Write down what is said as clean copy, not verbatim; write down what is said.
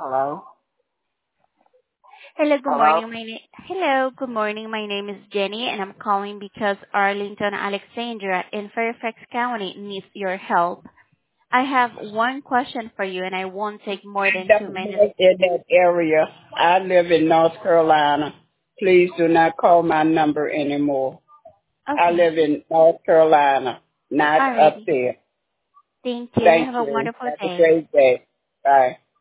Hello? Hello, good Hello? morning. Hello, good morning. My name is Jenny, and I'm calling because Arlington, Alexandria in Fairfax County needs your help. I have one question for you, and I won't take more I than 2 minutes. don't live in that area. I live in North Carolina. Please do not call my number anymore. I Okay. live in North Carolina, not up Alrighty. there. Thank you. You Thank have a you. wonderful Have a day. great day. Bye.